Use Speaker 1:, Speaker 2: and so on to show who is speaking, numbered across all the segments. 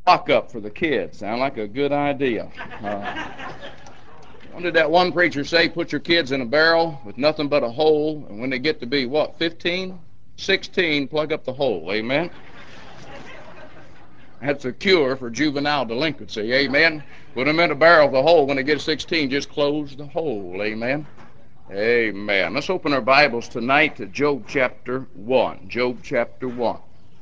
Speaker 1: Lock-up for the kids. Sound like a good idea. What did that one preacher say? Put your kids in a barrel with nothing but a hole, and when they get to be, what, 15, 16, plug up the hole. Amen? That's a cure for juvenile delinquency. Amen? Put them in a barrel with a hole. When they get 16, just close the hole. Amen? Amen. Let's open our Bibles tonight to Job chapter 1. Job chapter 1.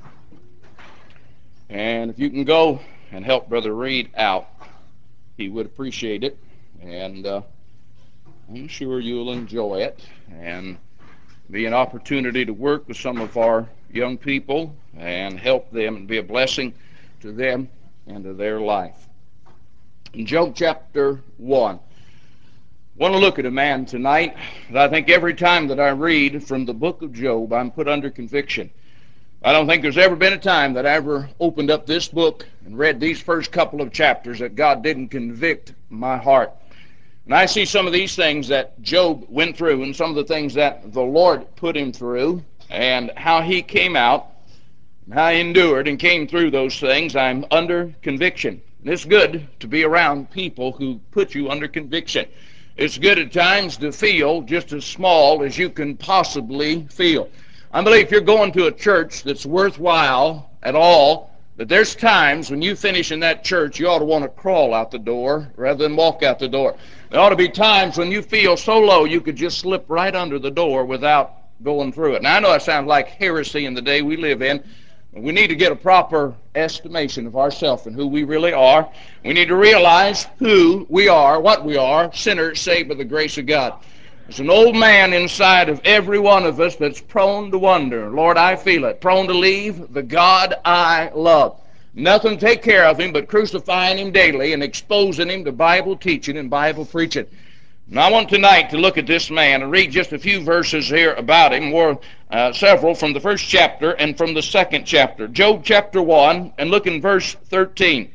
Speaker 1: And if you can go and help Brother Reed out, he would appreciate it. And I'm sure you'll enjoy it. And be an opportunity to work with some of our young people and help them and be a blessing to them and to their life. In Job chapter 1, I want to look at a man tonight that I think every time that I read from the book of Job, I'm put under conviction. I don't think there's ever been a time that I ever opened up this book and read these first couple of chapters that God didn't convict my heart. And I see some of these things that Job went through and some of the things that the Lord put him through and how he came out and how he endured and came through those things. I'm under conviction. And it's good to be around people who put you under conviction. It's good at times to feel just as small as you can possibly feel. I believe if you're going to a church that's worthwhile at all, that there's times when you finish in that church, you ought to want to crawl out the door rather than walk out the door. There ought to be times when you feel so low you could just slip right under the door without going through it. Now, I know that sounds like heresy in the day we live in. We need to get a proper estimation of ourselves and who we really are. We need to realize who we are, what we are, sinners saved by the grace of God. There's an old man inside of every one of us that's prone to wonder. Lord, I feel it. Prone to leave the God I love. Nothing to take care of him but crucifying him daily and exposing him to Bible teaching and Bible preaching. And I want tonight to look at this man and read just a few verses here about him, or several from the first chapter and from the second chapter. Job chapter 1, and look in verse 13.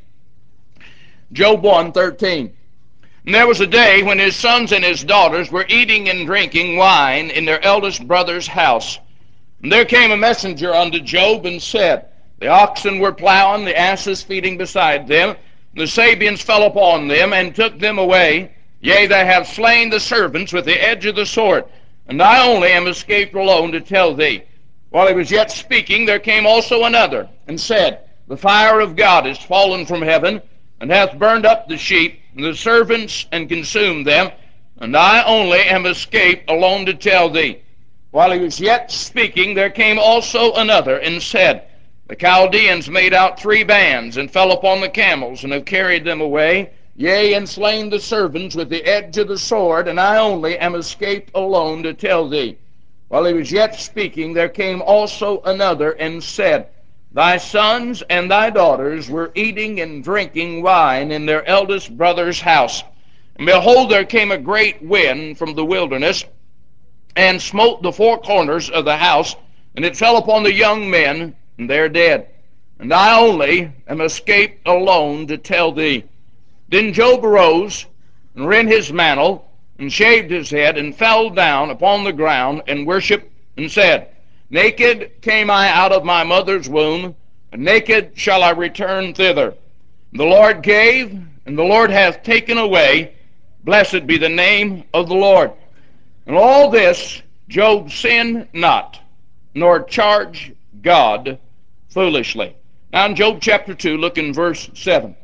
Speaker 1: Job 1:13. And there was a day when his sons and his daughters were eating and drinking wine in their eldest brother's house. And there came a messenger unto Job and said, the oxen were plowing, the asses feeding beside them. The Sabeans fell upon them and took them away. Yea, they have slain the servants with the edge of the sword. And I only am escaped alone to tell thee. While he was yet speaking, there came also another, and said, the fire of God is fallen from heaven, and hath burned up the sheep, and the servants, and consumed them. And I only am escaped alone to tell thee. While he was yet speaking, there came also another, and said, the Chaldeans made out 3 bands, and fell upon the camels, and have carried them away, yea, and slain the servants with the edge of the sword, and I only am escaped alone to tell thee. While he was yet speaking, there came also another, and said, thy sons and thy daughters were eating and drinking wine in their eldest brother's house. And behold, there came a great wind from the wilderness, and smote the 4 corners of the house, and it fell upon the young men, and they are dead. And I only am escaped alone to tell thee. Then Job arose, and rent his mantle, and shaved his head, and fell down upon the ground, and worshipped, and said, naked came I out of my mother's womb, and naked shall I return thither. The Lord gave, and the Lord hath taken away. Blessed be the name of the Lord. And all this Job sinned not, nor charged God foolishly. Now in Job chapter 2, look in verse 7.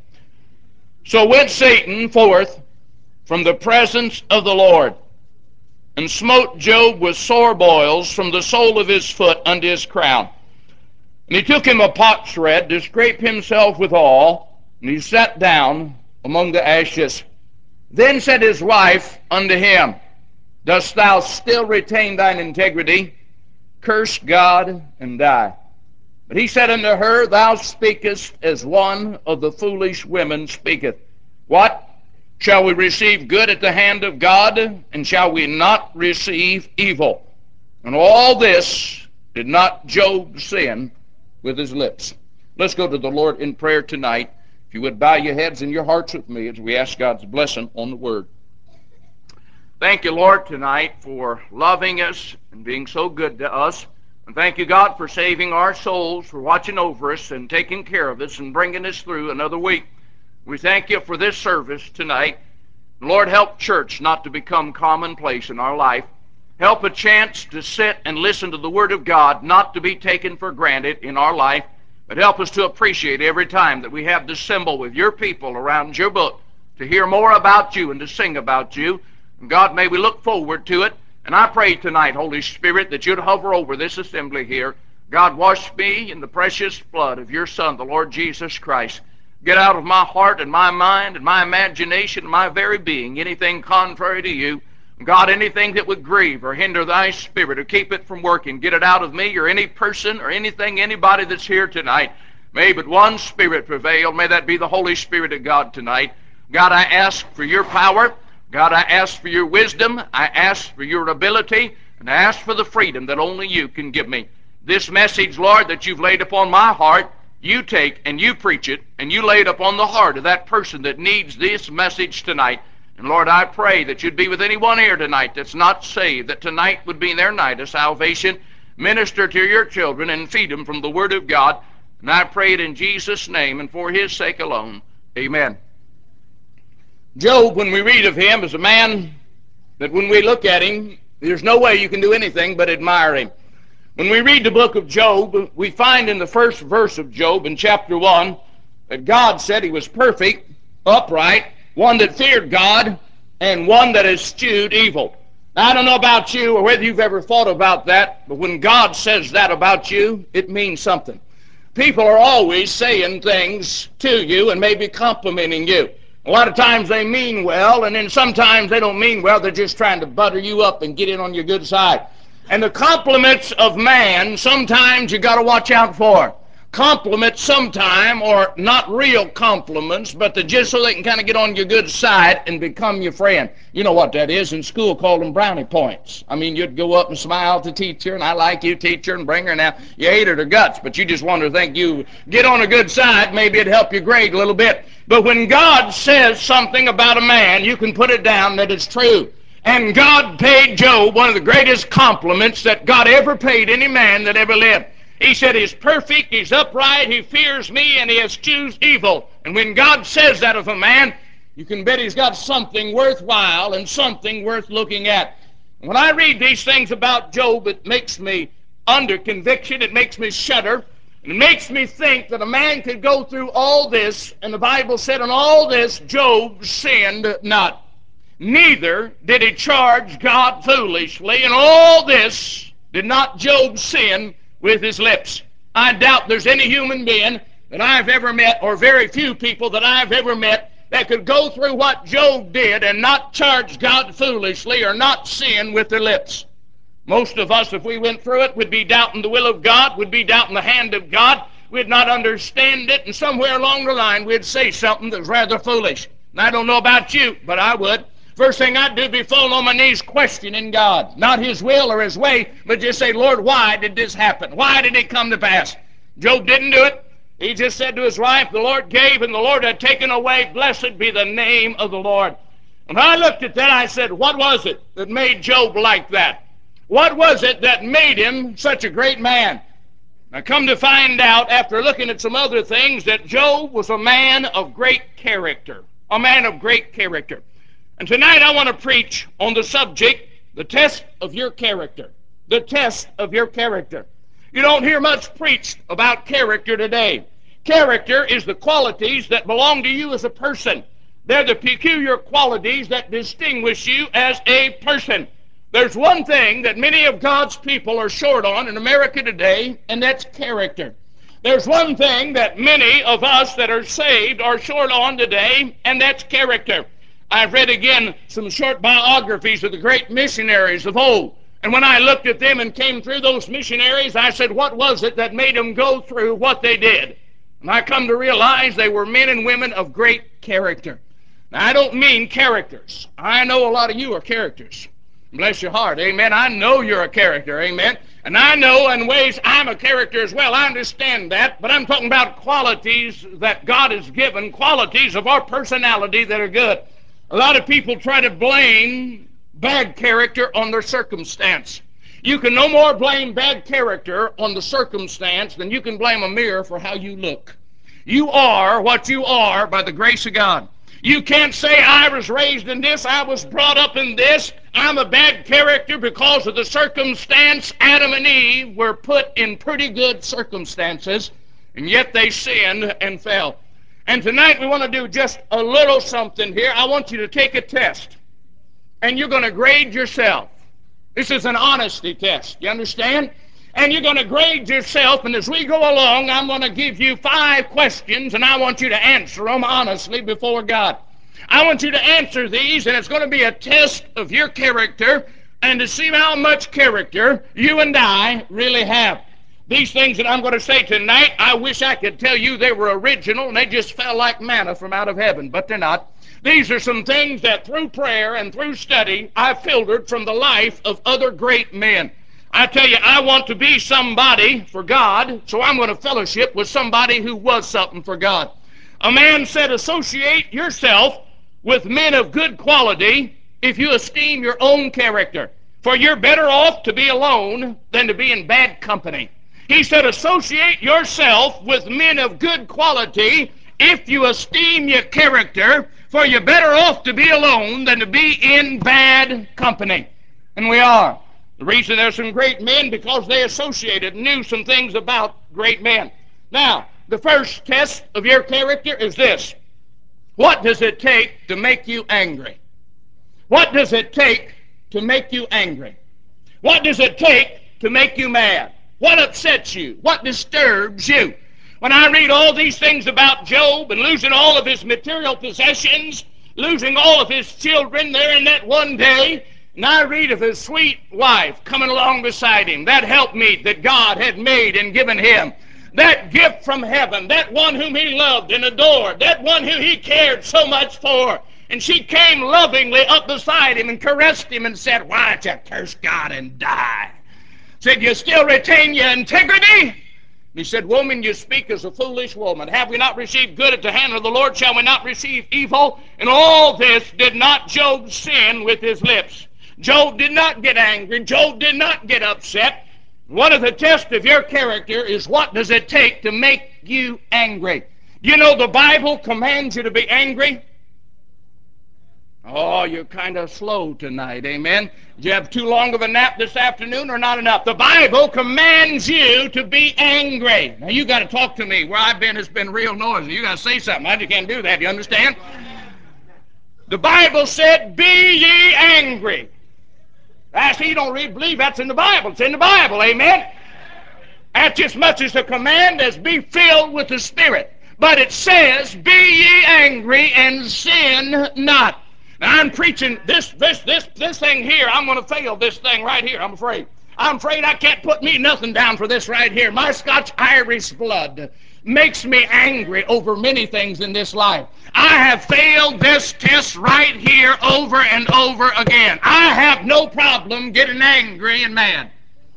Speaker 1: So went Satan forth from the presence of the Lord, and smote Job with sore boils from the sole of his foot unto his crown. And he took him a potsherd to scrape himself withal, and he sat down among the ashes. Then said his wife unto him, dost thou still retain thine integrity? Curse God and die. But he said unto her, thou speakest as one of the foolish women speaketh. What? Shall we receive good at the hand of God, and shall we not receive evil? And all this did not Job sin with his lips. Let's go to the Lord in prayer tonight. If you would bow your heads and your hearts with me as we ask God's blessing on the word. Thank you, Lord, tonight for loving us and being so good to us. And thank you, God, for saving our souls, for watching over us and taking care of us and bringing us through another week. We thank you for this service tonight. Lord, help church not to become commonplace in our life. Help a chance to sit and listen to the Word of God not to be taken for granted in our life, but help us to appreciate every time that we have to assemble with your people around your book to hear more about you and to sing about you. And God, may we look forward to it. And I pray tonight, Holy Spirit, that you'd hover over this assembly here. God, wash me in the precious blood of your Son, the Lord Jesus Christ. Get out of my heart and my mind and my imagination and my very being anything contrary to you. God, anything that would grieve or hinder thy spirit or keep it from working, get it out of me or any person or anything, anybody that's here tonight. May but one spirit prevail. May that be the Holy Spirit of God tonight. God, I ask for your power. God, I ask for your wisdom. I ask for your ability. And I ask for the freedom that only you can give me. This message, Lord, that you've laid upon my heart, you take and you preach it, and you lay it upon the heart of that person that needs this message tonight. And Lord, I pray that you'd be with anyone here tonight that's not saved, that tonight would be their night of salvation. Minister to your children and feed them from the Word of God. And I pray it in Jesus' name and for his sake alone. Amen. Job, when we read of him, is a man that when we look at him, there's no way you can do anything but admire him. When we read the book of Job, we find in the first verse of Job in chapter 1 that God said he was perfect, upright, one that feared God, and one that eschewed evil. Now, I don't know about you or whether you've ever thought about that, but when God says that about you, it means something. People are always saying things to you and maybe complimenting you. A lot of times they mean well, and then sometimes they don't mean well. They're just trying to butter you up and get in on your good side. And the compliments of man, sometimes you got to watch out for. Compliments sometime are not real compliments, but they're just so they can kind of get on your good side and become your friend. You know what that is? In school, called them brownie points. I mean, you'd go up and smile at the teacher, and I like you, teacher, and bring her now. You hate her to guts, but you just want to think you get on a good side. Maybe it'd help your grade a little bit. But when God says something about a man, you can put it down that it's true. And God paid Job one of the greatest compliments that God ever paid any man that ever lived. He said he's perfect, he's upright, he fears me, and he eschews evil. And when God says that of a man, you can bet he's got something worthwhile and something worth looking at. When I read these things about Job, it makes me under conviction, it makes me shudder, and it makes me think that a man could go through all this, and the Bible said in all this, Job sinned not. Neither did he charge God foolishly. In all this did not Job sin with his lips. I doubt there's any human being that I've ever met, or very few people that I've ever met, that could go through what Job did and not charge God foolishly or not sin with their lips. Most of us, if we went through it, would be doubting the will of God, would be doubting the hand of God, we'd not understand it, and somewhere along the line we'd say something that's rather foolish. And I don't know about you, but I would. First thing I'd do would be falling on my knees questioning God. Not his will or his way, but just say, Lord, why did this happen? Why did it come to pass? Job didn't do it. He just said to his wife, the Lord gave and the Lord had taken away. Blessed be the name of the Lord. And when I looked at that, I said, what was it that made Job like that? What was it that made him such a great man? I come to find out, after looking at some other things, that Job was a man of great character. A man of great character. And tonight I want to preach on the subject, the test of your character. The test of your character. You don't hear much preached about character today. Character is the qualities that belong to you as a person. They're the peculiar qualities that distinguish you as a person. There's one thing that many of God's people are short on in America today, and that's character. There's one thing that many of us that are saved are short on today, and that's character. I've read again some short biographies of the great missionaries of old. And when I looked at them and came through those missionaries, I said, what was it that made them go through what they did? And I come to realize they were men and women of great character. Now, I don't mean characters. I know a lot of you are characters. Bless your heart, amen. I know you're a character, amen. And I know in ways I'm a character as well. I understand that. But I'm talking about qualities that God has given, qualities of our personality that are good. A lot of people try to blame bad character on their circumstance. You can no more blame bad character on the circumstance than you can blame a mirror for how you look. You are what you are by the grace of God. You can't say, I was raised in this, I was brought up in this, I'm a bad character because of the circumstance. Adam and Eve were put in pretty good circumstances, and yet they sinned and fell. And tonight we want to do just a little something here. I want you to take a test, and you're going to grade yourself. This is an honesty test. You understand? And you're going to grade yourself, and as we go along, I'm going to give you 5 questions, and I want you to answer them honestly before God. I want you to answer these, and it's going to be a test of your character and to see how much character you and I really have. These things that I'm going to say tonight, I wish I could tell you they were original and they just fell like manna from out of heaven, but they're not. These are some things that through prayer and through study I filtered from the life of other great men. I tell you, I want to be somebody for God, so I'm going to fellowship with somebody who was something for God. A man said, associate yourself with men of good quality if you esteem your own character, for you're better off to be alone than to be in bad company. He said, associate yourself with men of good quality if you esteem your character, for you're better off to be alone than to be in bad company. And we are. The reason there's some great men, because they associated and knew some things about great men. Now, the first test of your character is this. What does it take to make you angry? What does it take to make you angry? What does it take to make you mad? What upsets you? What disturbs you? When I read all these things about Job and losing all of his material possessions, losing all of his children there in that one day, and I read of his sweet wife coming along beside him, that helpmeet that God had made and given him, that gift from heaven, that one whom he loved and adored, that one who he cared so much for. And she came lovingly up beside him and caressed him and said, why don't you curse God and die? Said, you still retain your integrity? He said, woman, you speak as a foolish woman. Have we not received good at the hand of the Lord? Shall we not receive evil? And all this did not Job sin with his lips. Job did not get angry. Job did not get upset. One of the tests of your character is what does it take to make you angry? You know the Bible commands you to be angry. Oh, you're kind of slow tonight, amen? Did you have too long of a nap this afternoon or not enough? The Bible commands you to be angry. Now, you got to talk to me. Where I've been has been real noisy. You got to say something. I just can't do that. You understand? The Bible said, be ye angry. I see you don't believe that's in the Bible. It's in the Bible, amen? That's as much as a command as be filled with the Spirit. But it says, be ye angry and sin not. Now I'm preaching this thing here. I'm going to fail this thing right here, I'm afraid. I'm afraid I can't put me nothing down for this right here. My Scotch-Irish blood makes me angry over many things in this life. I have failed this test right here over and over again. I have no problem getting angry and mad.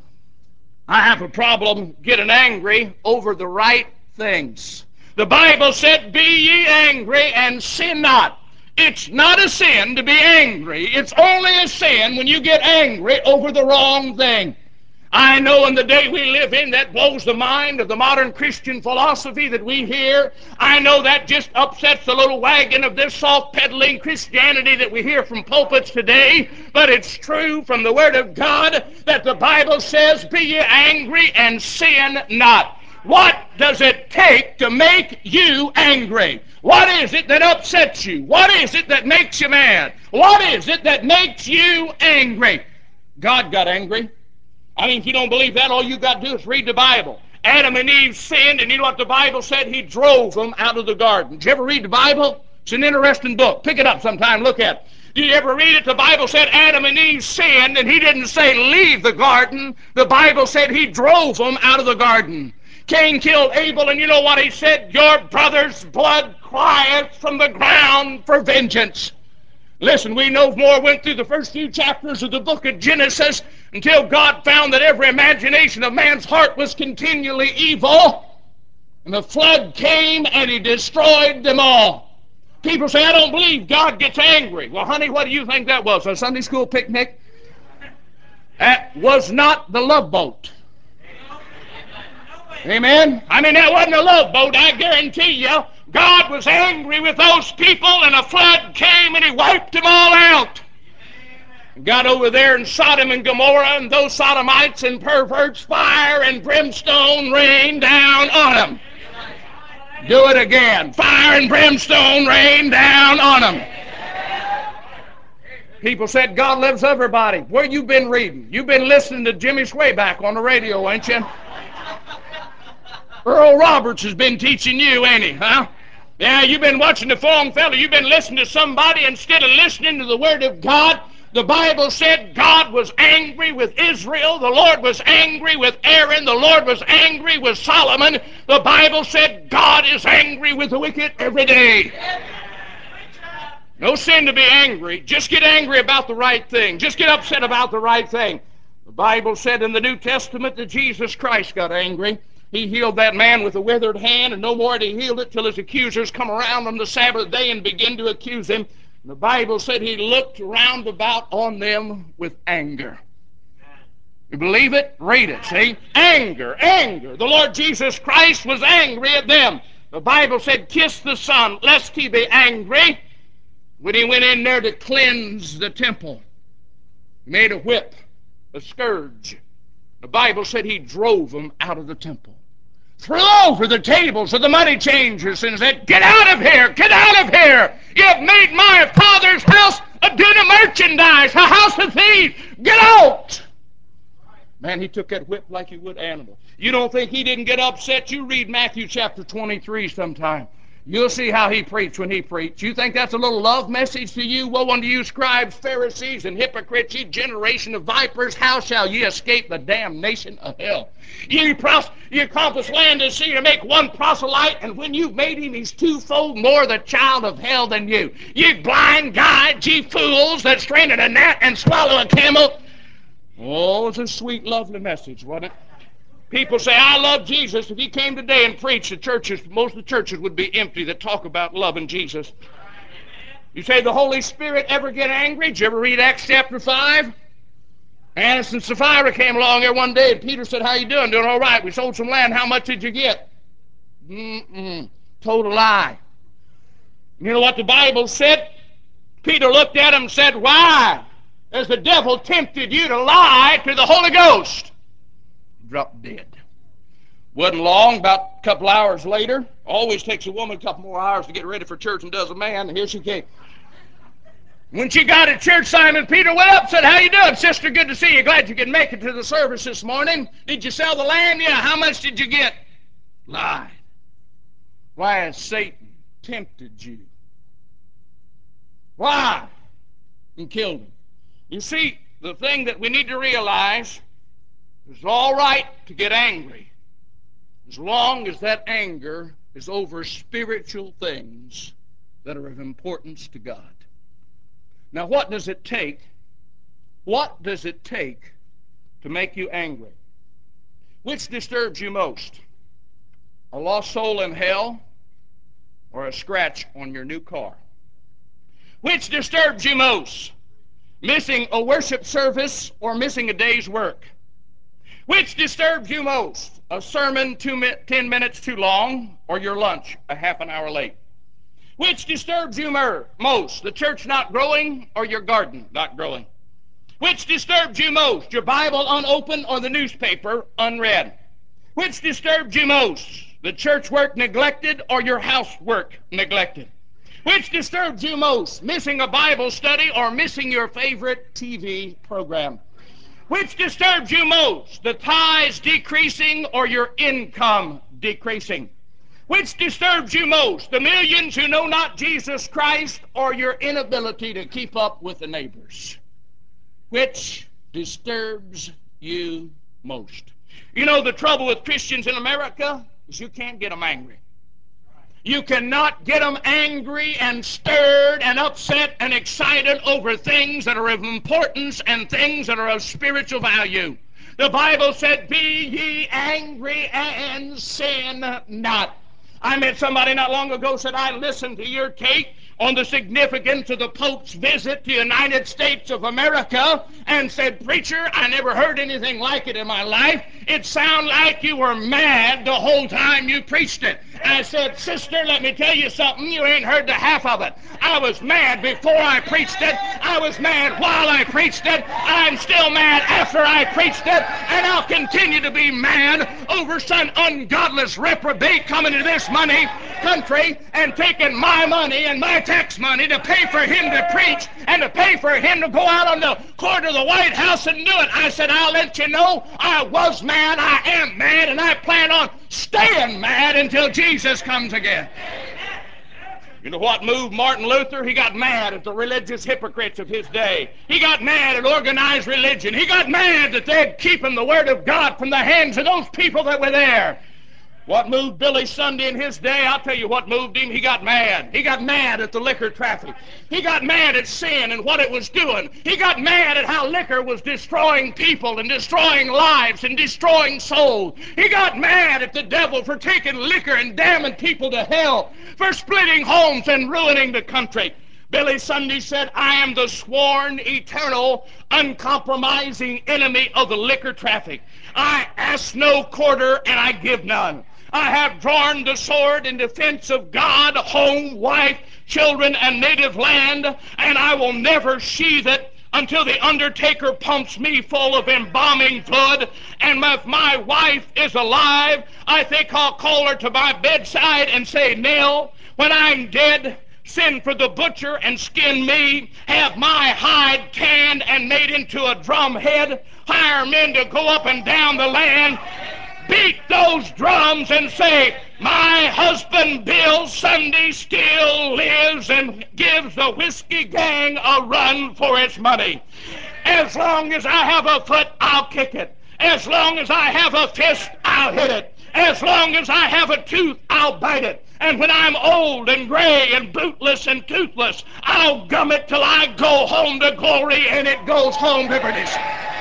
Speaker 1: I have a problem getting angry over the right things. The Bible said, be ye angry and sin not. It's not a sin to be angry. It's only a sin when you get angry over the wrong thing. I know in the day we live in that blows the mind of the modern Christian philosophy that we hear. I know that just upsets the little wagon of this soft-pedaling Christianity that we hear from pulpits today. But it's true from the Word of God that the Bible says, be ye angry and sin not. What does it take to make you angry? What is it that upsets you? What is it that makes you mad? What is it that makes you angry? God got angry. I mean, if you don't believe that, all you got to do is read the Bible. Adam and Eve sinned, and you know what the Bible said? He drove them out of the garden. Did you ever read the Bible? It's an interesting book. Pick it up sometime, look at it. Did you ever read it? The Bible said Adam and Eve sinned, and he didn't say leave the garden. The Bible said he drove them out of the garden. Cain killed Abel, and you know what he said? Your brother's blood crieth from the ground for vengeance. Listen, we know more went through the first few chapters of the book of Genesis until God found that every imagination of man's heart was continually evil. And the flood came and he destroyed them all. People say, I don't believe God gets angry. Well, honey, what do you think that was? A Sunday school picnic? That was not the love boat. Amen? I mean, that wasn't a love boat, I guarantee you. God was angry with those people, and a flood came and He wiped them all out. Got over there in Sodom and Gomorrah, and those sodomites and perverts, fire and brimstone rained down on them. Do it again. Fire and brimstone rained down on them. People said God loves everybody. Where you been reading? You've been listening to Jimmy Swayback on the radio, ain't you? Earl Roberts has been teaching you, ain't he, huh? Yeah, you've been watching the Fong Fella. You've been listening to somebody instead of listening to the Word of God. The Bible said God was angry with Israel. The Lord was angry with Aaron. The Lord was angry with Solomon. The Bible said God is angry with the wicked every day. No sin to be angry. Just get angry about the right thing. Just get upset about the right thing. The Bible said in the New Testament that Jesus Christ got angry. He healed that man with a withered hand, and no more did he heal it till his accusers come around on the Sabbath day and begin to accuse him. And the Bible said he looked round about on them with anger. You believe it? Read it, see? Anger, anger. The Lord Jesus Christ was angry at them. The Bible said, kiss the Son, lest he be angry. When he went in there to cleanse the temple, he made a whip, a scourge. The Bible said he drove them out of the temple. Threw over the tables of the money changers and said, get out of here, get out of here. You have made my Father's house a den of merchandise, a house of thieves. Get out. Man, he took that whip like he would animals. You don't think he didn't get upset? You read Matthew chapter 23 sometime. You'll see how he preached when he preached. You think that's a little love message to you? Woe unto you, scribes, Pharisees, and hypocrites, ye generation of vipers, how shall ye escape the damnation of hell? You accomplish land and sea to make one proselyte, and when you've made him, he's twofold more the child of hell than you. You blind guides, ye fools, that strain at a gnat and swallow a camel. Oh, it's a sweet, lovely message, wasn't it? People say, I love Jesus. If he came today and preached, most of the churches would be empty that talk about loving Jesus. You say, the Holy Spirit ever get angry? Did you ever read Acts chapter 5? Ananias and Sapphira came along there one day, and Peter said, how you doing? Doing all right. We sold some land. How much did you get? Total lie. You know what the Bible said? Peter looked at him and said, why has the devil tempted you to lie to the Holy Ghost? Dropped dead. Wasn't long, about a couple hours later. Always takes a woman a couple more hours to get ready for church than does a man. And here she came. When she got to church, Simon Peter went up and said, how you doing, sister? Good to see you. Glad you could make it to the service this morning. Did you sell the land? Yeah. How much did you get? Lied. Why has Satan tempted you? Why? And killed him. You see, the thing that we need to realize is it's all right to get angry, as long as that anger is over spiritual things that are of importance to God. Now, what does it take? What does it take to make you angry? Which disturbs you most? A lost soul in hell or a scratch on your new car? Which disturbs you most? Missing a worship service or missing a day's work? Which disturbs you most? A sermon 10 minutes too long or your lunch a half an hour late? Which disturbs you most? The church not growing or your garden not growing? Which disturbs you most? Your Bible unopened or the newspaper unread? Which disturbs you most? The church work neglected or your housework neglected? Which disturbs you most? Missing a Bible study or missing your favorite TV program? Which disturbs you most? The tithes decreasing or your income decreasing? Which disturbs you most? The millions who know not Jesus Christ or your inability to keep up with the neighbors? Which disturbs you most? You know, the trouble with Christians in America is you can't get them angry. You cannot get them angry and stirred and upset and excited over things that are of importance and things that are of spiritual value. The Bible said, be ye angry and sin not. I met somebody not long ago said, I listened to your tape on the significance of the Pope's visit to the United States of America and said, "Preacher, I never heard anything like it in my life. It sounded like you were mad the whole time you preached it." I said, "Sister, let me tell you something. You ain't heard the half of it. I was mad before I preached it. I was mad while I preached it. I'm still mad after I preached it. And I'll continue to be mad over some ungodless reprobate coming to this country and taking my money and my tax money to pay for him to preach and to pay for him to go out on the court of the White House and do it." I said, "I'll let you know I was mad, I am mad, and I plan on staying mad until Jesus comes again." You know what moved Martin Luther? He got mad at the religious hypocrites of his day. He got mad at organized religion. He got mad that they'd keeping the Word of God from the hands of those people that were there. What moved Billy Sunday in his day? I'll tell you what moved him. He got mad. He got mad at the liquor traffic. He got mad at sin and what it was doing. He got mad at how liquor was destroying people and destroying lives and destroying souls. He got mad at the devil for taking liquor and damning people to hell, for splitting homes and ruining the country. Billy Sunday said, "I am the sworn, eternal, uncompromising enemy of the liquor traffic. I ask no quarter and I give none. I have drawn the sword in defense of God, home, wife, children, and native land, and I will never sheathe it until the undertaker pumps me full of embalming fluid. And if my wife is alive, I think I'll call her to my bedside and say, 'Nell, when I'm dead, send for the butcher and skin me, have my hide tanned and made into a drum head, hire men to go up and down the land, beat those drums and say, my husband Bill Sunday still lives and gives the whiskey gang a run for its money. As long as I have a foot, I'll kick it. As long as I have a fist, I'll hit it. As long as I have a tooth, I'll bite it. And when I'm old and gray and bootless and toothless, I'll gum it till I go home to glory, and it goes home to perdition."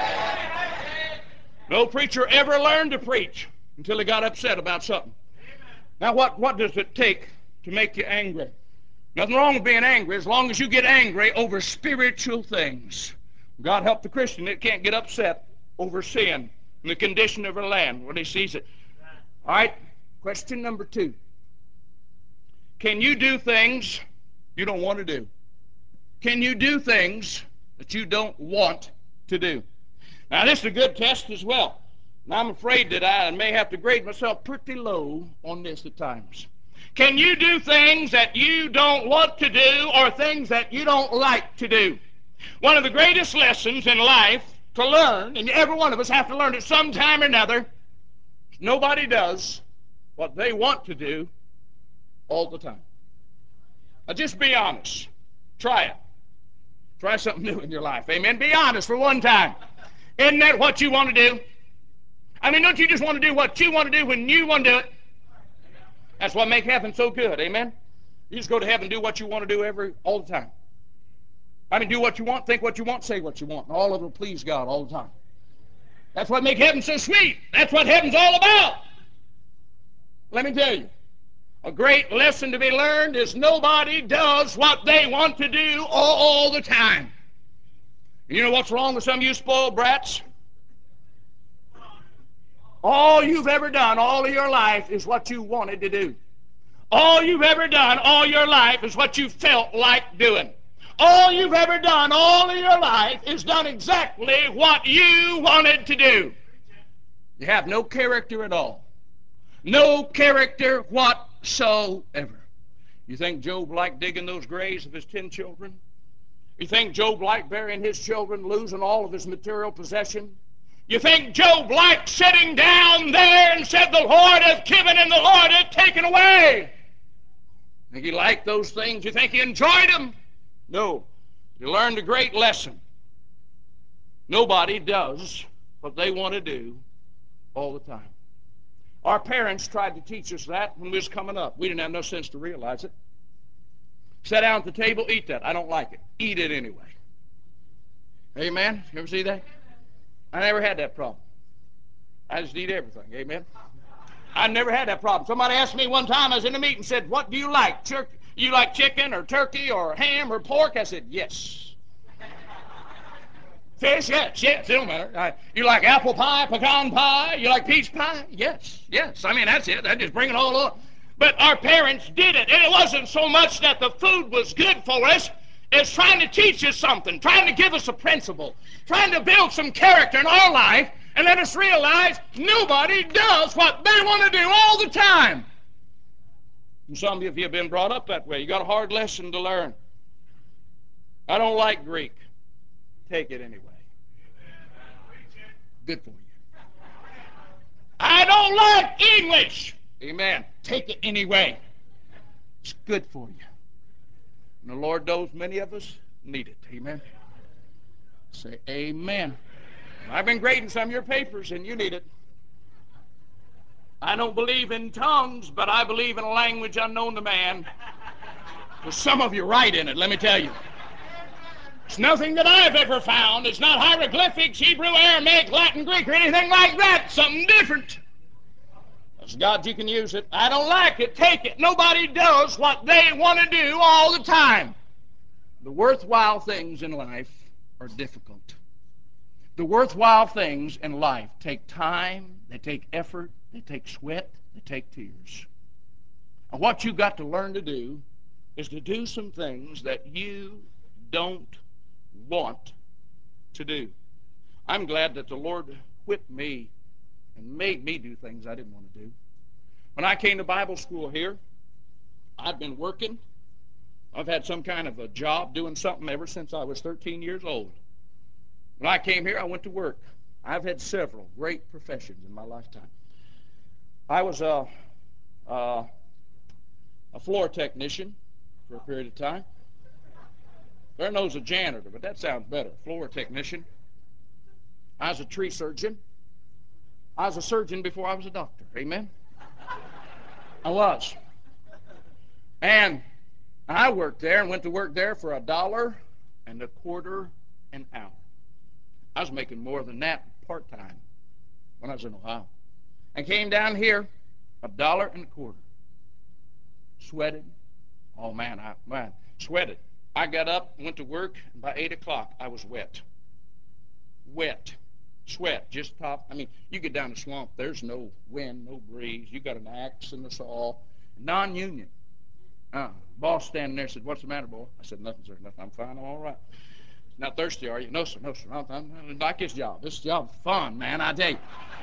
Speaker 1: No preacher ever learned to preach until he got upset about something. Now, what does it take to make you angry? Nothing wrong with being angry as long as you get angry over spiritual things. God help the Christian that can't get upset over sin and the condition of our land when he sees it. All right, question number 2. Can you do things you don't want to do? Can you do things that you don't want to do? Now, this is a good test as well. And I'm afraid that I may have to grade myself pretty low on this at times. Can you do things that you don't want to do or things that you don't like to do? One of the greatest lessons in life to learn, and every one of us have to learn it sometime or another, nobody does what they want to do all the time. Now, just be honest. Try it. Try something new in your life. Amen. Be honest for one time. Isn't that what you want to do? I mean, don't you just want to do what you want to do when you want to do it? That's what makes heaven so good. Amen. You just go to heaven and do what you want to do all the time. I mean, do what you want, think what you want, say what you want, and all of it will please God all the time. That's what makes heaven so sweet. That's what heaven's all about. Let me tell you, a great lesson to be learned is nobody does what they want to do all the time. You know what's wrong with some of you spoiled brats? All you've ever done all of your life is what you wanted to do. All you've ever done all your life is what you felt like doing. All you've ever done all of your life is done exactly what you wanted to do. You have no character at all. No character whatsoever. You think Job liked digging those graves of his 10 children? You think Job liked burying his children, losing all of his material possession? You think Job liked sitting down there and said, the Lord hath given and the Lord hath taken away? Think he liked those things? You think he enjoyed them? No. He learned a great lesson. Nobody does what they want to do all the time. Our parents tried to teach us that when we was coming up. We didn't have no sense to realize it. Sit down at the table, eat that. I don't like it. Eat it anyway. Amen? You ever see that? I never had that problem. I just eat everything. Amen? I never had that problem. Somebody asked me one time, I was in a meeting, said, what do you like, You like chicken or turkey or ham or pork? I said, yes. Fish? Yes, yes, it don't matter. You like apple pie, pecan pie? You like peach pie? Yes, yes. I mean, that's it. I just bring it all on. But our parents did it, and it wasn't so much that the food was good for us. It's trying to teach us something, trying to give us a principle, trying to build some character in our life, and let us realize nobody does what they want to do all the time. And some of you have been brought up that way. You got a hard lesson to learn. I don't like Greek. Take it anyway. Good for you. I don't like English. Amen. Take it anyway. It's good for you. And the Lord knows many of us need it. Amen. Say amen. I've been grading some of your papers, and you need it. I don't believe in tongues, but I believe in a language unknown to man. There's some of you right in it, let me tell you. It's nothing that I've ever found. It's not hieroglyphics, Hebrew, Aramaic, Latin, Greek, or anything like that. Something different. As God, you can use it. I don't like it. Take it. Nobody does what they want to do all the time. The worthwhile things in life are difficult. The worthwhile things in life take time, they take effort, they take sweat, they take tears. And what you've got to learn to do is to do some things that you don't want to do. I'm glad that the Lord whipped me and made me do things I didn't want to do. When I came to Bible school here, I've been working. I've had some kind of a job doing something ever since I was 13 years old. When I came here, I went to work. I've had several great professions in my lifetime. I was a floor technician for a period of time. There knows a janitor, but that sounds better. Floor technician. I was a tree surgeon. I was a surgeon before I was a doctor. Amen? I was. And I worked there and went to work there for $1.25 an hour. I was making more than that part-time when I was in Ohio. I came down here, $1.25. Sweated. Oh, man, sweated. I got up, went to work, and by 8 o'clock, I was wet. Wet. Sweat, just top. I mean, you get down the swamp, there's no wind, no breeze. You got an axe and a saw. Non-union. Boss standing there said, "What's the matter, boy?" I said, "Nothing, sir, nothing. I'm fine, I'm all right." "Not thirsty, are you?" "No, sir, no, sir. I like this job. This job's fun, man, I tell you."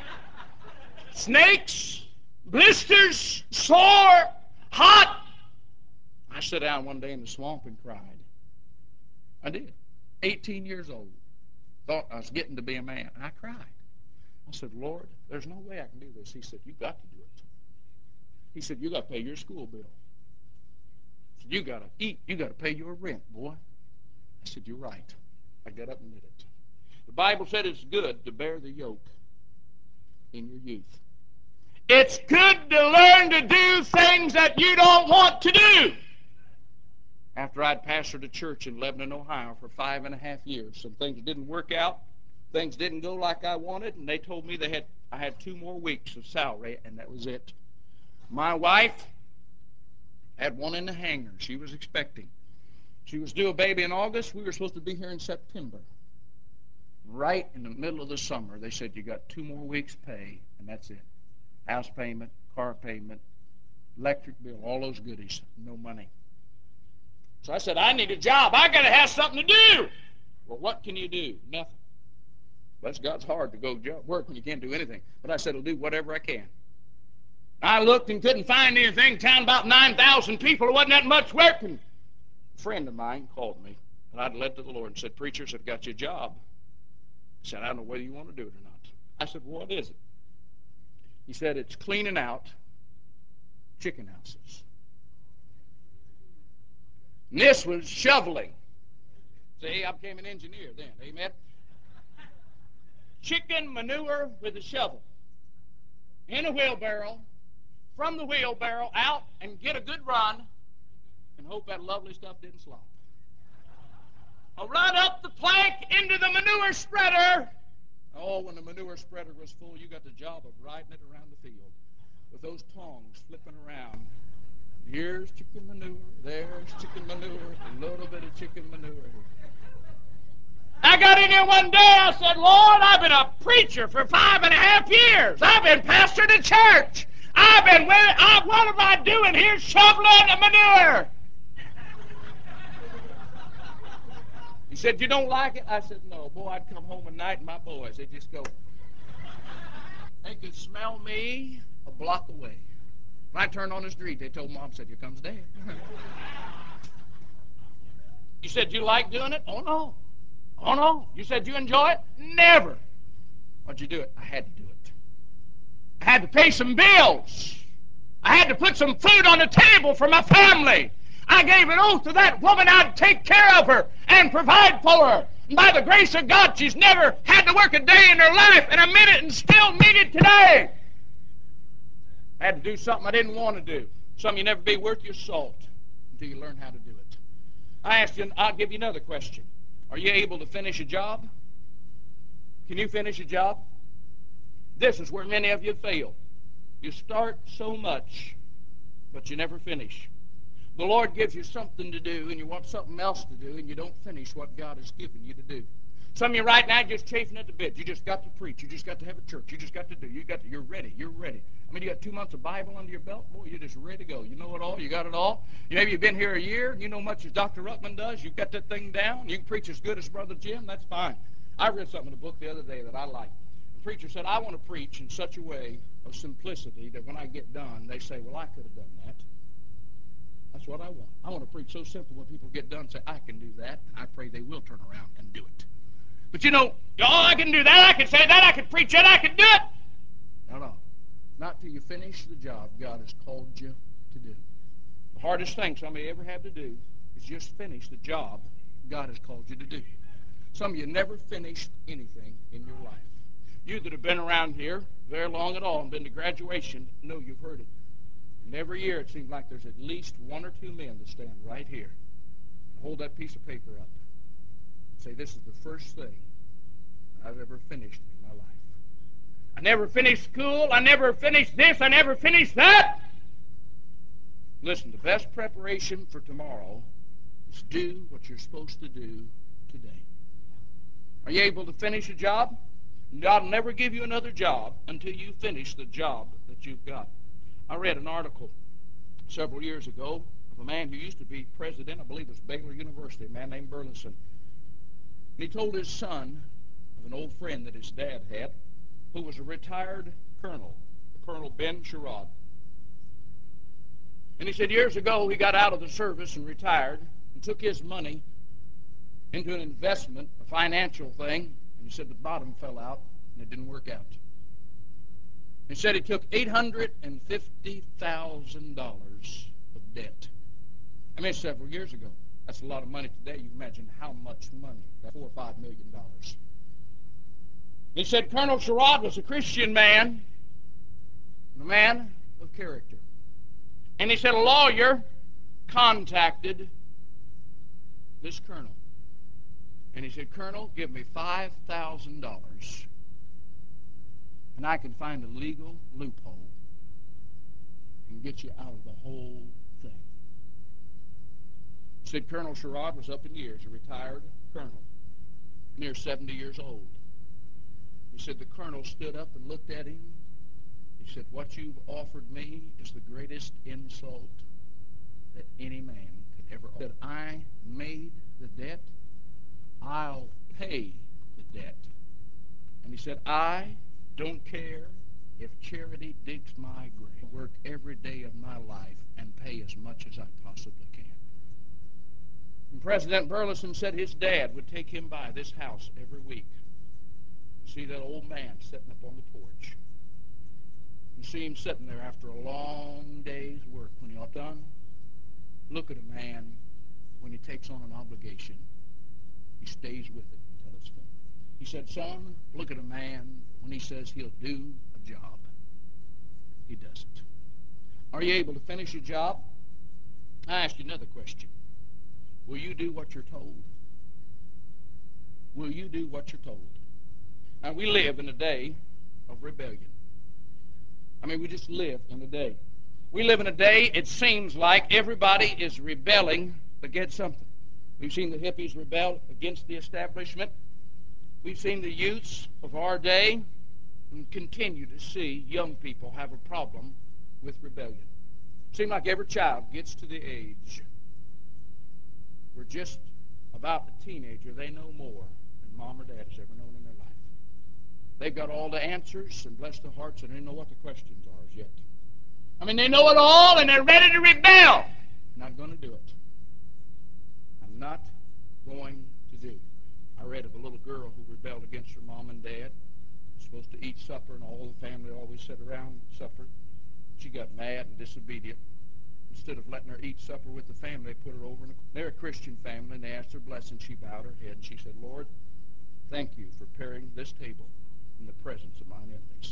Speaker 1: Snakes, blisters, sore, hot. I sat down one day in the swamp and cried. I did. 18 years old. Thought I was getting to be a man. And I cried. I said, "Lord, there's no way I can do this." He said, "You got to do it." He said, "You got to pay your school bill. You got to eat. You got to pay your rent, boy." I said, "You're right." I got up and did it. The Bible said it's good to bear the yoke in your youth. It's good to learn to do things that you don't want to do. After I'd pastored a church in Lebanon, Ohio for 5.5 years, some things didn't work out. Things didn't go like I wanted, and they told me I had 2 more weeks of salary, and that was it. My wife had one in the hangar. She was expecting. She was due a baby in August. We were supposed to be here in September. Right in the middle of the summer, they said, "You got 2 more weeks' pay, and that's it. House payment, car payment, electric bill, all those goodies. No money." So I said, "I need a job. I got to have something to do." "Well, what can you do?" "Nothing." Bless God's hard to go work when you can't do anything. But I said, "I'll do whatever I can." I looked and couldn't find anything. Town about 9,000 people. There wasn't that much working. A friend of mine called me, and I'd led to the Lord and said, "Preachers have got you a job." He said, "I don't know whether you want to do it or not." I said, "What is it?" He said, "It's cleaning out chicken houses." And this was shoveling. See, I became an engineer then. Amen. Chicken manure with a shovel in a wheelbarrow, from the wheelbarrow out and get a good run and hope that lovely stuff didn't slop. I'll run up the plank into the manure spreader. Oh, when the manure spreader was full, you got the job of riding it around the field with those tongs flipping around. Here's chicken manure, there's chicken manure, a little bit of chicken manure here. I got in here one day, I said, Lord, I've been a preacher for 5.5 years. I've been pastoring a church. What am I doing here shoveling the manure? He said, you don't like it? I said, no. Boy, I'd come home at night and my boys, they'd just go. They could smell me a block away. When I turned on the street, they told Mom, said, here comes Dad. You said, you like doing it? Oh, no. Oh, no. You said you enjoy it? Never. Why'd you do it? I had to do it. I had to pay some bills. I had to put some food on the table for my family. I gave an oath to that woman I'd take care of her and provide for her. And by the grace of God, she's never had to work a day in her life, and a minute, and still mean it today. I had to do something I didn't want to do. Something you never be worth your salt until you learn how to do it. I'll give you another question. Are you able to finish a job? Can you finish a job? This is where many of you fail. You start so much, but you never finish. The Lord gives you something to do, and you want something else to do, and you don't finish what God has given you to do. Some of you right now just chafing at the bit. You just got to preach. You just got to have a church. You just got to do. You're ready. You're ready. I mean, you got 2 months of Bible under your belt. Boy, you're just ready to go. You know it all. You got it all. Maybe you've been here a year, and you know much as Dr. Ruckman does. You've got that thing down. You can preach as good as Brother Jim. That's fine. I read something in a book the other day that I liked. The preacher said, I want to preach in such a way of simplicity that when I get done, they say, well, I could have done that. That's what I want. I want to preach so simple when people get done say, I can do that, and I pray they will turn around and do it. But you know, oh, I can do that, I can say that, I can preach that, I can do it. No. Not till you finish the job God has called you to do. The hardest thing somebody ever had to do is just finish the job God has called you to do. Some of you never finished anything in your life. You that have been around here very long at all and been to graduation know you've heard it. And every year it seems like there's at least 1 or 2 men that stand right here and hold that piece of paper up and say, this is the first thing I've ever finished in my life. I never finished school. I never finished this. I never finished that. Listen, the best preparation for tomorrow is do what you're supposed to do today. Are you able to finish a job? God will never give you another job until you finish the job that you've got. I read an article several years ago of a man who used to be president, I believe it was Baylor University, a man named Burleson. And he told his son of an old friend that his dad had, who was a retired colonel, Colonel Ben Sherrod. And he said years ago he got out of the service and retired and took his money into an investment, a financial thing, and he said the bottom fell out and it didn't work out. He said he took $850,000 of debt. I mean, several years ago. That's a lot of money today. You imagine how much money, $4 or $5 million. He said Colonel Sherrod was a Christian man, a man of character. And he said a lawyer contacted this colonel. And he said, Colonel, give me $5,000 and I can find a legal loophole and get you out of the whole thing. He said Colonel Sherrod was up in years, a retired colonel, near 70 years old. He said the colonel stood up and looked at him. He said, what you've offered me is the greatest insult that any man could ever offer. He said, I made the debt. I'll pay the debt. And he said, I don't care if charity digs my grave. I work every day of my life and pay as much as I possibly can. And President Burleson said his dad would take him by this house every week and see that old man sitting up on the porch. And see him sitting there after a long day's work. When he's done, look at a man when he takes on an obligation. He stays with it until it's finished. He said, son, look at a man when he says he'll do a job. He does it. Are you able to finish a job? I ask you another question. Will you do what you're told? Will you do what you're told? Now, we live in a day of rebellion. I mean, we just live in a day. We live in a day, it seems like everybody is rebelling against something. We've seen the hippies rebel against the establishment. We've seen the youths of our day and continue to see young people have a problem with rebellion. It seems like every child gets to the age where just about a teenager, they know more than mom or dad has ever known in their life. They've got all the answers, and bless their hearts, and they know what the questions are as yet. I mean, they know it all, and they're ready to rebel. I'm not going to do it. I'm not going to do it. I read of a little girl who rebelled against her mom and dad. Supposed to eat supper, and all the family always sat around supper. She got mad and disobedient. Instead of letting her eat supper with the family, they put her over in a... They're a Christian family, and they asked her blessing. She bowed her head, and she said, Lord, thank you for preparing this table in the presence of mine enemies.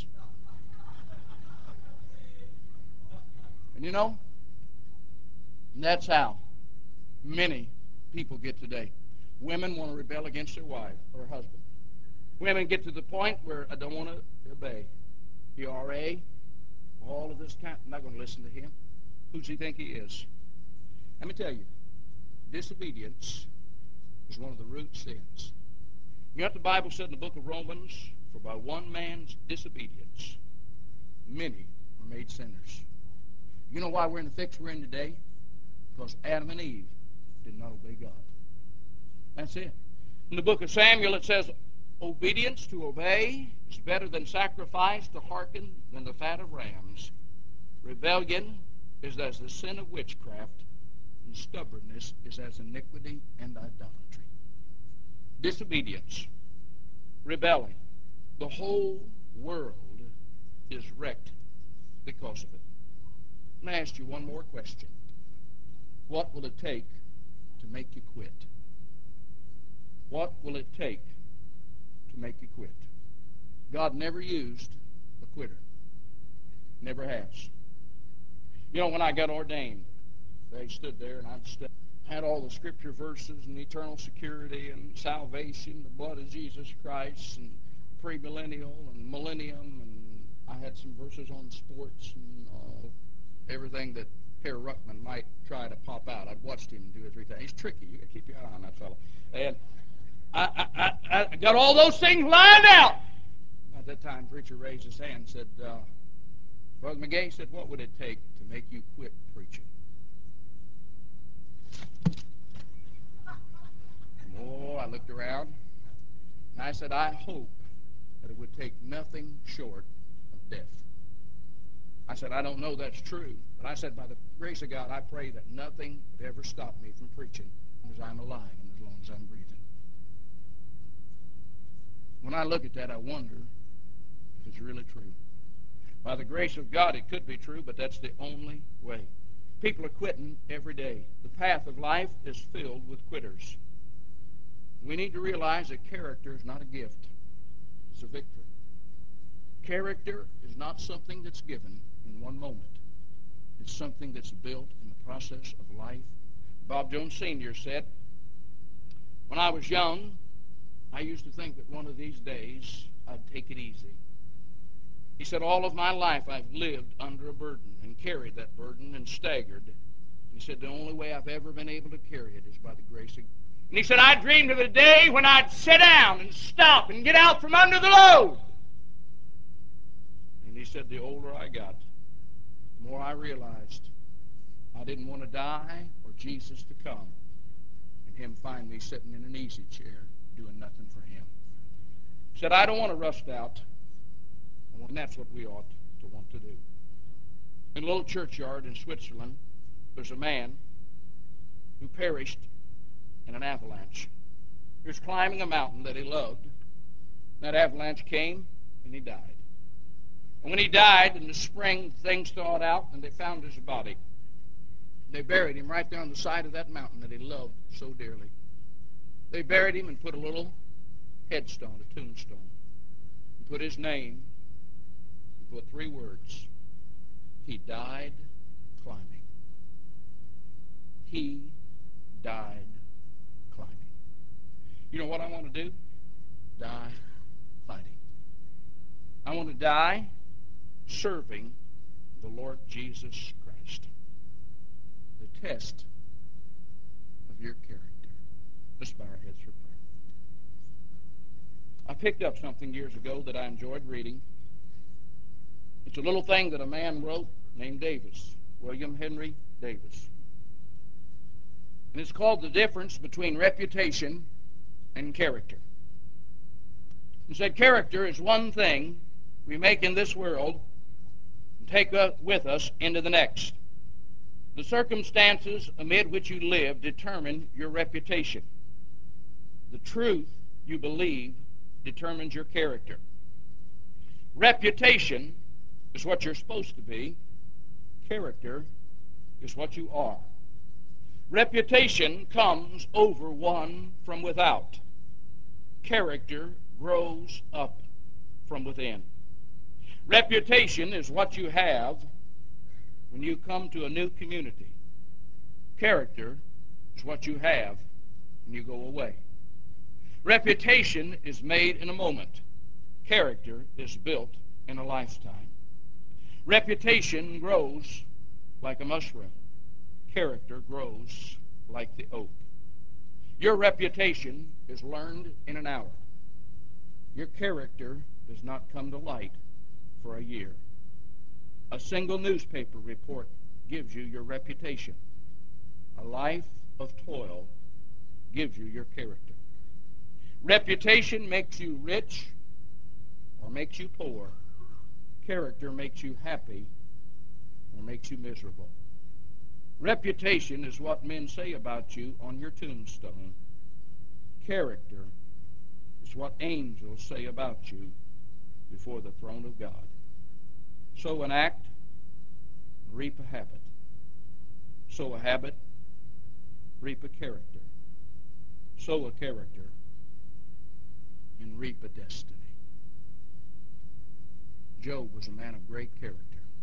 Speaker 1: And you know, that's how many people get today. Women want to rebel against their wife or husband. Women get to the point where I don't want to obey. ERA, all of this kind. I'm not going to listen to him. Who does he think he is? Let me tell you, disobedience is one of the root sins. You know what the Bible said in the book of Romans? For by one man's disobedience, many were made sinners. You know why we're in the fix we're in today? Because Adam and Eve did not obey God. That's it. In the book of Samuel it says, obedience to obey is better than sacrifice, to hearken than the fat of rams. Rebellion is as the sin of witchcraft, and stubbornness is as iniquity and idolatry. Disobedience, rebelling. The whole world is wrecked because of it. Let me ask you one more question. What will it take to make you quit? What will it take to make you quit? God never used a quitter. Never has. You know, when I got ordained, they stood there and had all the scripture verses and eternal security and salvation, the blood of Jesus Christ, and premillennial and millennium, and I had some verses on sports and everything that Herr Ruckman might try to pop out. I've watched him do it 3 times. He's tricky. You got to keep your eye on that fellow. And I got all those things lined out. At that time, preacher raised his hand and said, Brother McGay said, what would it take to make you quit preaching? Oh, I looked around, and I said, I hope that it would take nothing short of death. I said, I don't know that's true, but I said, by the grace of God, I pray that nothing would ever stop me from preaching as I'm alive and as long as I'm breathing. When I look at that, I wonder if it's really true. By the grace of God, it could be true, but that's the only way. People are quitting every day. The path of life is filled with quitters. We need to realize that character is not a gift. It's a victory. Character is not something that's given in one moment. It's something that's built in the process of life. Bob Jones Sr. said, when I was young, I used to think that one of these days I'd take it easy. He said, all of my life I've lived under a burden and carried that burden and staggered. He said, the only way I've ever been able to carry it is by the grace of God. And he said, I dreamed of a day when I'd sit down and stop and get out from under the load. And he said, the older I got, the more I realized I didn't want to die or Jesus to come and him find me sitting in an easy chair doing nothing for him. He said, I don't want to rust out. And that's what we ought to want to do. In a little churchyard in Switzerland, there's a man who perished in an avalanche. He was climbing a mountain that he loved. That avalanche came, and he died. And when he died, in the spring, things thawed out, and they found his body. They buried him right there on the side of that mountain that he loved so dearly. They buried him and put a little headstone, a tombstone, and put his name, and put 3 words. He died climbing. He died climbing. You know what I want to do? Die fighting. I want to die serving the Lord Jesus Christ. Christ. The test of your character. Let's bow our heads for prayer. I picked up something years ago that I enjoyed reading. It's a little thing that a man wrote named Davis, William Henry Davis. And it's called The Difference Between Reputation and Character. He said, character is one thing we make in this world and take with us into the next. The circumstances amid which you live determine your reputation. The truth you believe determines your character. Reputation is what you're supposed to be. Character is what you are. Reputation comes over one from without. Character grows up from within. Reputation is what you have when you come to a new community. Character is what you have when you go away. Reputation is made in a moment. Character is built in a lifetime. Reputation grows like a mushroom. Character grows like the oak. Your reputation is learned in an hour. Your character does not come to light for a year. A single newspaper report gives you your reputation. A life of toil gives you your character. Reputation makes you rich or makes you poor. Character makes you happy or makes you miserable. Reputation is what men say about you on your tombstone. Character is what angels say about you before the throne of God. Sow an act, reap a habit. Sow a habit, reap a character. Sow a character, and reap a destiny. Job was a man of great character.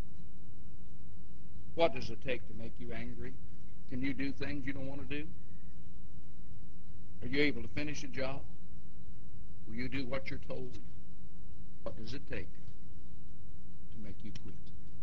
Speaker 1: What does it take to make you angry? Can you do things you don't want to do? Are you able to finish a job? Will you do what you're told? What does it take to make you quit?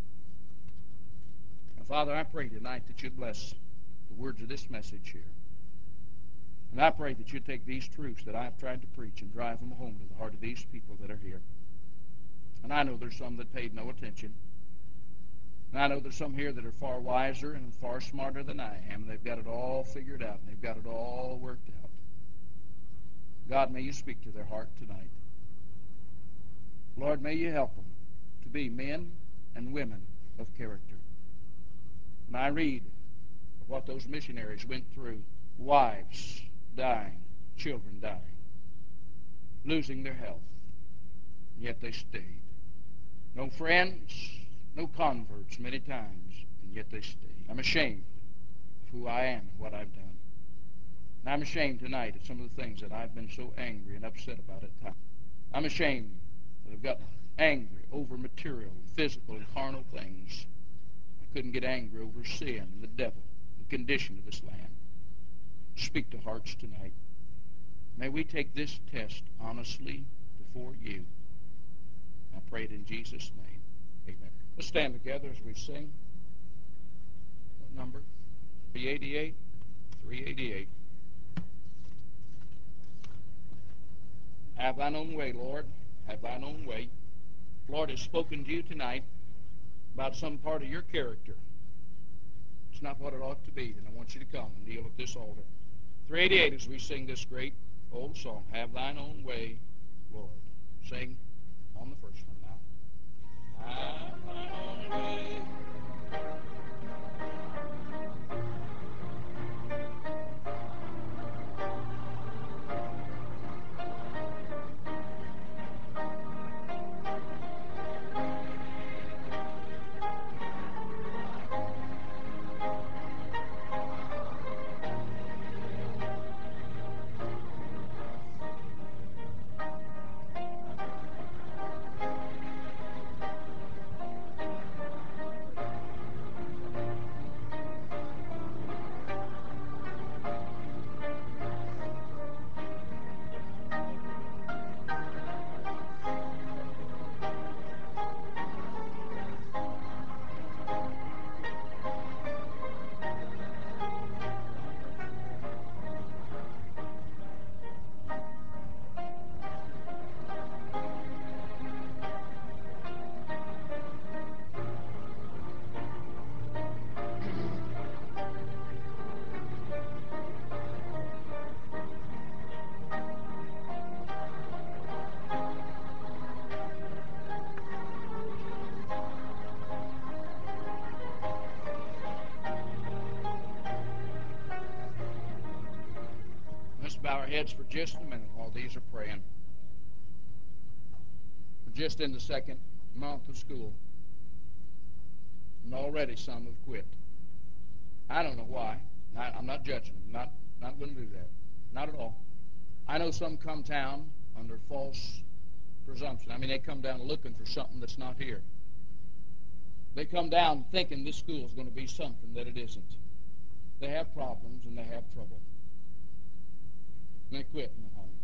Speaker 1: Now, Father, I pray tonight that you'd bless the words of this message here. And I pray that you'd take these truths that I've tried to preach and drive them home to the heart of these people that are here. And I know there's some that paid no attention. And I know there's some here that are far wiser and far smarter than I am. And they've got it all figured out, and they've got it all worked out. God, may you speak to their heart tonight. Lord, may you help them to be men and women of character. And I read of what those missionaries went through. Wives dying, children dying, losing their health, and yet they stayed. No friends, no converts many times, and yet they stayed. I'm ashamed of who I am and what I've done. And I'm ashamed tonight of some of the things that I've been so angry and upset about at times. I'm ashamed that I've gotten angry over material, physical, and carnal things. I couldn't get angry over sin and the devil, the condition of this land. Speak to hearts tonight. May we take this test honestly before you. I pray it in Jesus' name. Amen. Let's stand together as we sing. What number? 388? 388. Have thine own way, Lord. Have thine own way. The Lord has spoken to you tonight about some part of your character. It's not what it ought to be, then I want you to come and kneel at this altar. 388 as we sing this great old song, Have thine own way, Lord. Sing on the first one now. Have thine own way. heads for just a minute while these are praying. We're just in the second month of school, and already some have quit. I don't know why. I'm not judging them. Not going to do that. Not at all. I know some come down under false presumption. I mean, they come down looking for something that's not here. They come down thinking this school is going to be something that it isn't. They have problems and they have trouble. And they quit in the home.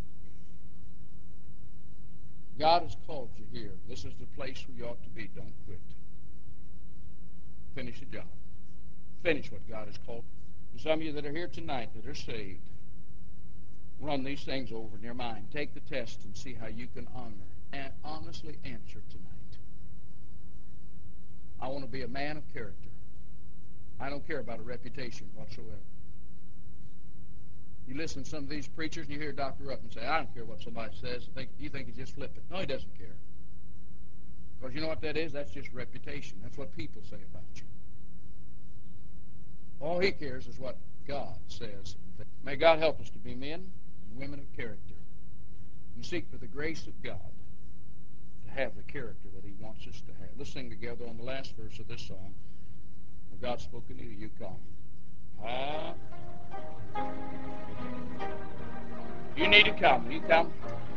Speaker 1: God has called you here. This is the place where you ought to be. Don't quit. Finish the job. Finish what God has called. And some of you that are here tonight that are saved, run these things over in your mind. Take the test and see how you can honor and honestly answer tonight. I want to be a man of character. I don't care about a reputation whatsoever. You listen to some of these preachers and you hear Dr. Ruffin say, I don't care what somebody says. You think he's just flippant. No, he doesn't care. Because you know what that is? That's just reputation. That's what people say about you. All he cares is what God says. May God help us to be men and women of character and seek for the grace of God to have the character that he wants us to have. Let's sing together on the last verse of this song. God spoken to you, come. You need to come. You come.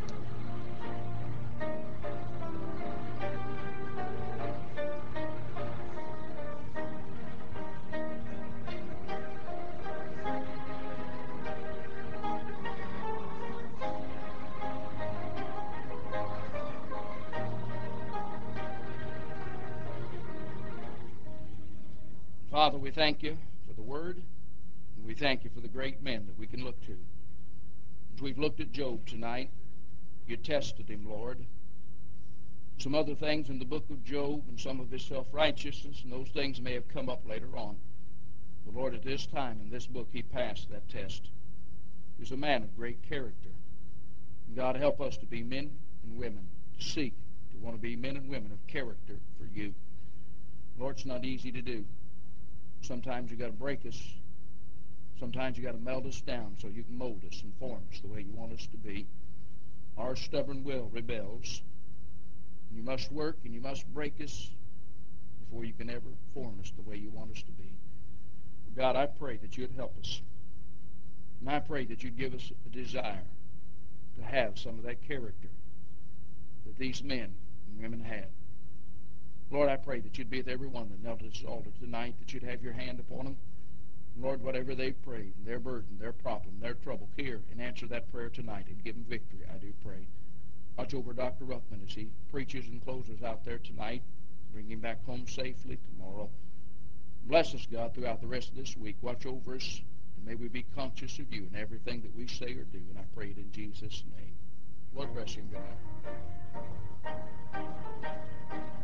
Speaker 1: Father, we thank you for the word, and we thank you for the great men that we can look to. As we've looked at Job tonight, you tested him, Lord. Some other things in the book of Job and some of his self-righteousness, and those things may have come up later on. But Lord, at this time in this book, he passed that test. He was a man of great character. And God, help us to be men and women, to seek, to want to be men and women of character for you. Lord, it's not easy to do. Sometimes you got to break us. Sometimes you got to melt us down so you can mold us and form us the way you want us to be. Our stubborn will rebels. You must work and you must break us before you can ever form us the way you want us to be. God, I pray that you'd help us. And I pray that you'd give us a desire to have some of that character that these men and women had. Lord, I pray that you'd be with everyone that knelt at this altar tonight, that you'd have your hand upon them. And Lord, whatever they've prayed, their burden, their problem, their trouble, hear and answer that prayer tonight and give them victory, I do pray. Watch over Dr. Ruffman as he preaches and closes out there tonight. Bring him back home safely tomorrow. Bless us, God, throughout the rest of this week. Watch over us, and may we be conscious of you in everything that we say or do. And I pray it in Jesus' name. Lord bless you and good night.